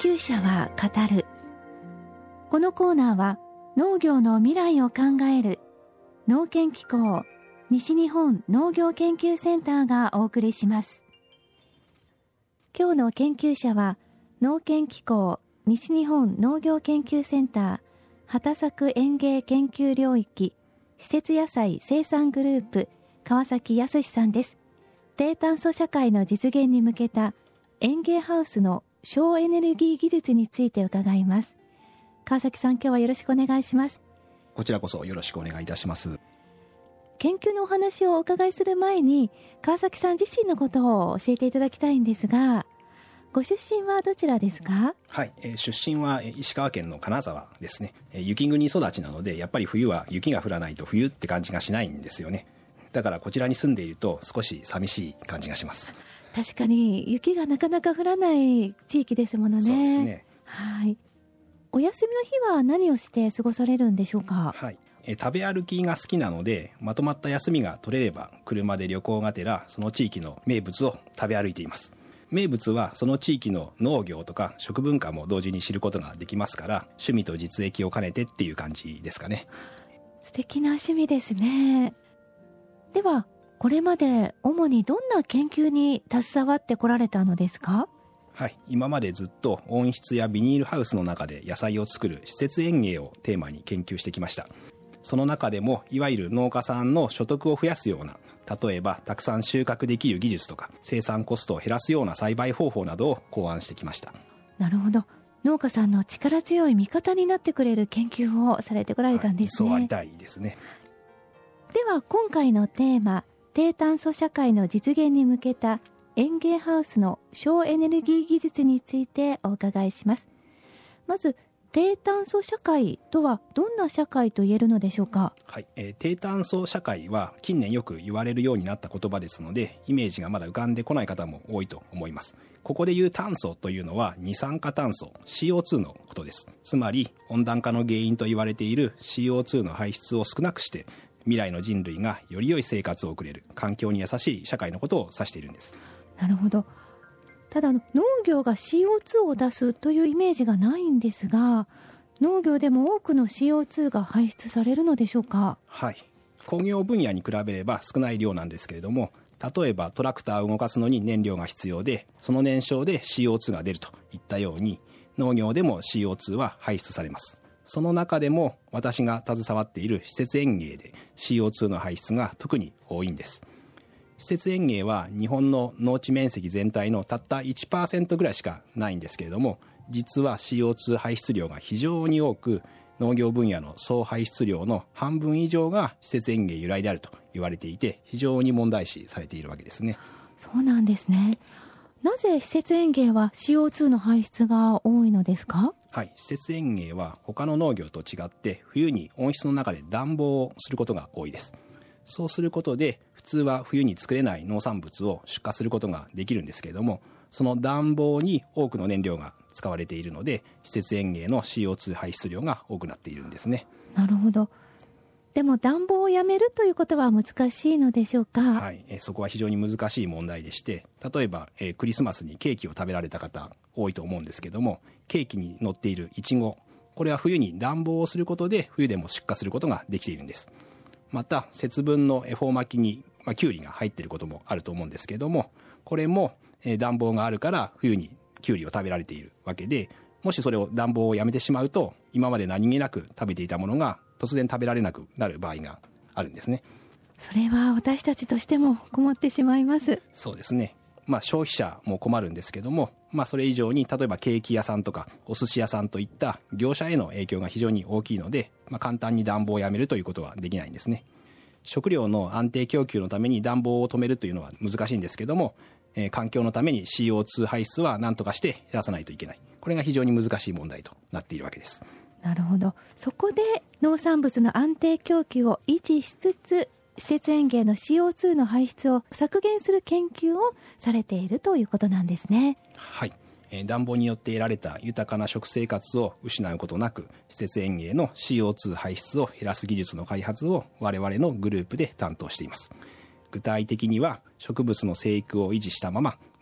究者は語る。このコーナーは農業の未来を考える農研機構西日本農業研究センターがお送りします。今日の研究者は農研機構西日本農業研究センター畑作園芸研究領域施設野菜生産グループ川崎康さんです。低炭素社会の実現に向けた園芸ハウスの省エネルギー技術について伺います。川崎さん、今日はよろしくお願いします。 こちらこそよろしくお願いいたします。 研究のお話をお伺いする前に川崎さん自身のことを教えていただきたいんですが、ご出身はどちらですか？ はい、出身は石川県の金沢ですね。雪国育ちなので、やっぱり冬は雪が降らないと冬って感じがしないんですよね。だからこちらに住んでいると少し寂しい感じがします。 確かに雪がなかなか降らない地域ですものね。 そうですね。 はい。お休みの日は何をして過ごされるんでしょうか？ はい。食べ歩きが好きなので、まとまった休みが取れれば車で旅行がてらその地域の名物を食べ歩いています。名物はその地域の農業とか食文化も同時に知ることができますから、趣味と実益を兼ねてっていう感じですかね。 素敵な趣味ですね。ではこれまで主にどんな研究に携わってこられたのですか？ はい、今までずっと温室やビニールハウスの中で野菜を作る施設園芸をテーマに研究してきました。その中でもいわゆる農家さんの所得を増やすような、例えばたくさん収穫できる技術とか生産コストを減らすような栽培方法などを考案してきました。 なるほど。農家さんの力強い味方になってくれる研究をされてこられたんですね。 そうありたいですね。 では今回のテーマ、低炭素社会の実現に向けた園芸ハウスの省エネルギー技術についてお伺いします。まず低炭素社会とはどんな社会と言えるのでしょうか？ はい、低炭素社会は近年よく言われるようになった言葉ですので、イメージがまだ浮かんでこない方も多いと思います。ここで言う炭素というのは二酸化炭素 CO2 のことです。つまり温暖化の原因と言われている CO2 の排出を少なくして、未来の人類がより良い生活を送れる環境に優しい社会のことを指しているんです。 なるほど。ただ農業が CO2 を出すというイメージがないんですが、農業でも多くの CO2 が排出されるのでしょうか？ はい、工業分野に比べれば少ない量なんですけれども、例えばトラクターを動かすのに燃料が必要で、その燃焼で CO2 が出るといったように、農業でも CO2 は排出されます。その中でも私が携わっている施設園芸で CO2 の排出が特に多いんです。施設園芸は日本の農地面積全体のたった 1% ぐらいしかないんですけれども、実は CO2 排出量が非常に多く、農業分野の総排出量の半分以上が施設園芸由来であると言われていて、非常に問題視されているわけですね。 そうなんですね。なぜ施設園芸は CO2 の排出が多いのですか？ はい、施設園芸は他の農業と違って冬に温室の中で暖房をすることが多いです。そうすることで普通は冬に作れない農産物を出荷することができるんですけれども、その暖房に多くの燃料が使われているので、施設園芸の CO2 排出量が多くなっているんですね。 なるほど。でも暖房をやめるということは難しいのでしょうか？ はい、そこは非常に難しい問題でして、例えば、クリスマスにケーキを食べられた方多いと思うんですけども、ケーキに乗っているイチゴ、これは冬に暖房をすることで冬でも出荷することができているんです。また節分の恵方巻きに、キュウリが入っていることもあると思うんですけども、これも、暖房があるから冬にキュウリを食べられているわけで、もしそれを暖房をやめてしまうと、今まで何気なく食べていたものが突然食べられなくなる場合があるんですね。 それは私たちとしても困ってしまいます。 そうですね。消費者も困るんですけども、それ以上に例えばケーキ屋さんとかお寿司屋さんといった業者への影響が非常に大きいので、簡単に暖房をやめるということはできないんですね。食料の安定供給のために暖房を止めるというのは難しいんですけども、環境のために CO2 排出は何とかして減らさないといけない。これが非常に難しい問題となっているわけです。 なるほど。そこで農産物の安定供給を維持しつつ、施設園芸の CO2 の排出を削減する研究をされているということなんですね。 はい。暖房によって得られた豊かな食生活を失うことなく、施設園芸の CO2 排出を減らす技術の開発を我々のグループで担当しています。具体的には植物の生育を維持したまま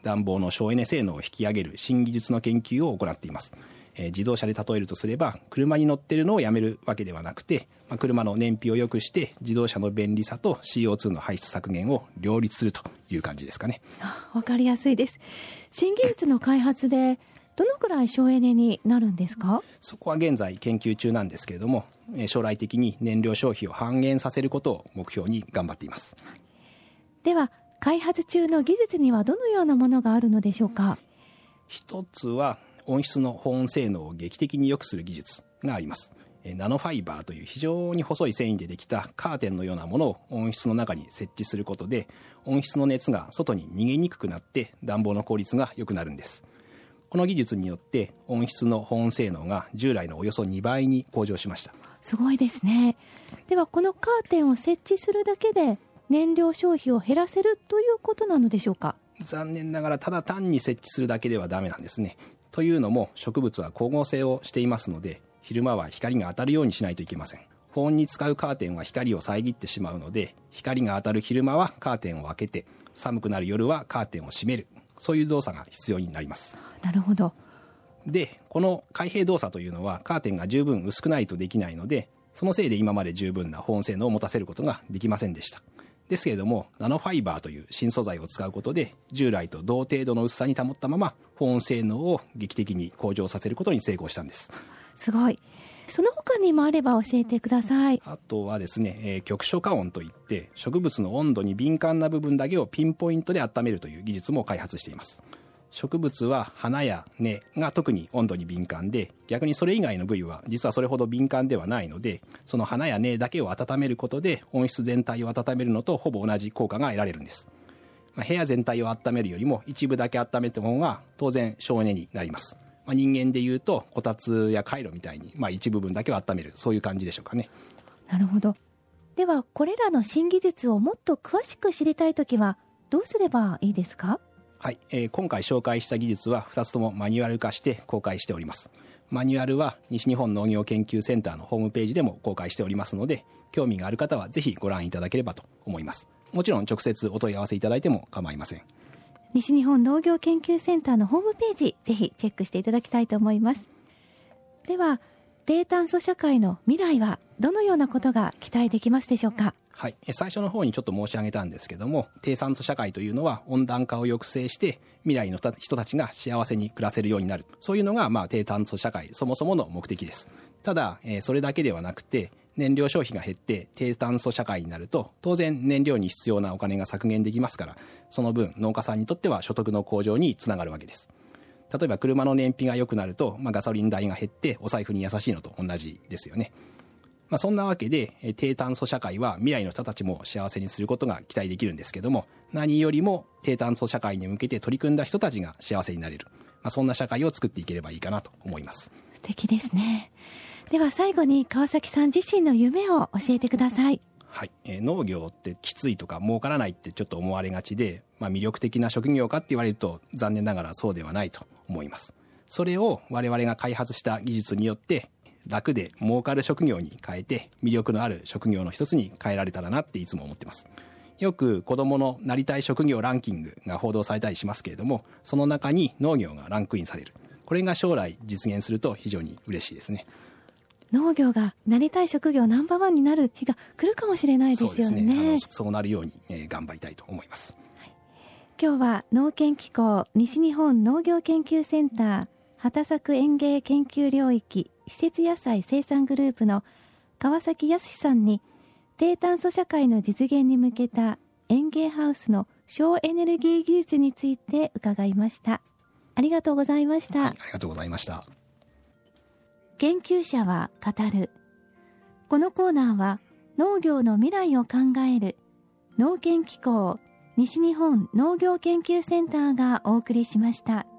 暖房の省エネ性能を引き上げる新技術の研究を行っています。自動車で例えるとすれば、車に乗ってるのをやめるわけではなくて、車の燃費を良くして自動車の便利さと CO2 の排出削減を両立するという感じですかね。 わかりやすいです。新技術の開発でどのくらい省エネになるんですか？ そこは現在研究中なんですけれども、将来的に燃料消費を半減させることを目標に頑張っています。 では、開発中の技術にはどのようなものがあるのでしょうか？ 一つは温室の保温性能を劇的に良くする技術があります。ナノファイバーという非常に細い繊維でできたカーテンのようなものを温室の中に設置することで、温室の熱が外に逃げにくくなって暖房の効率が良くなるんです。この技術によって温室の保温性能が従来のおよそ2倍に向上しました。 すごいですね。では、このカーテンを設置するだけで燃料消費を減らせるということなのでしょうか？ 残念ながらただ単に設置するだけではダメなんですね。というのも、植物は光合成をしていますので、昼間は光が当たるようにしないといけません。保温に使うカーテンは光を遮ってしまうので、光が当たる昼間はカーテンを開けて、寒くなる夜はカーテンを閉める、そういう動作が必要になります。 なるほど。 で、この開閉動作というのはカーテンが十分薄くないとできないので、そのせいで今まで十分な保温性能を持たせることができませんでした。ですけれども、ナノファイバーという新素材を使うことで、従来と同程度の薄さに保ったまま保温性能を劇的に向上させることに成功したんです。 すごい。その他にもあれば教えてください。 あとはですね、局所加温といって植物の温度に敏感な部分だけをピンポイントで温めるという技術も開発しています。植物は花や根が特に温度に敏感で、逆にそれ以外の部位は実はそれほど敏感ではないので、その花や根だけを温めることで温室全体を温めるのとほぼ同じ効果が得られるんです。部屋全体を温めるよりも一部だけ温めた方が当然省エネになります。人間でいうとこたつやカイロみたいに、一部分だけを温める、そういう感じでしょうかね。 なるほど。では、これらの新技術をもっと詳しく知りたいときはどうすればいいですか？ はい、今回紹介した技術は2つともマニュアル化して公開しております。マニュアルは西日本農業研究センターのホームページでも公開しておりますので、興味がある方はぜひご覧いただければと思います。もちろん直接お問い合わせいただいても構いません。 西日本農業研究センターのホームページ、ぜひチェックしていただきたいと思います。では、低炭素社会の未来はどのようなことが期待できますでしょうか？ はい、最初の方にちょっと申し上げたんですけども、低炭素社会というのは温暖化を抑制して未来の人たちが幸せに暮らせるようになる、そういうのが低炭素社会そもそもの目的です。ただ、それだけではなくて、燃料消費が減って低炭素社会になると当然燃料に必要なお金が削減できますから、その分農家さんにとっては所得の向上につながるわけです。例えば車の燃費が良くなると、ガソリン代が減ってお財布に優しいのと同じですよね。そんなわけで低炭素社会は未来の人たちも幸せにすることが期待できるんですけども、何よりも低炭素社会に向けて取り組んだ人たちが幸せになれる、そんな社会を作っていければいいかなと思います。 素敵ですね。では最後に川崎さん自身の夢を教えてください。 はい、農業ってきついとか儲からないってちょっと思われがちで、魅力的な職業かって言われると残念ながらそうではないと思います。それを我々が開発した技術によって楽で儲かる職業に変えて、魅力のある職業の一つに変えられたらなっていつも思ってます。よく子供のなりたい職業ランキングが報道されたりしますけれども、その中に農業がランクインされる、これが将来実現すると非常に嬉しいですね。 農業がなりたい職業ナンバーワンになる日が来るかもしれないですよね。 そうですね。そうなるように、頑張りたいと思います。 はい、今日は農研機構西日本農業研究センター畑作園芸研究領域施設野菜生産グループの川崎康さんに、低炭素社会の実現に向けた園芸ハウスの省エネルギー技術について伺いました。ありがとうございました。 はい、ありがとうございました。 研究者は語る。このコーナーは農業の未来を考える農研機構西日本農業研究センターがお送りしました。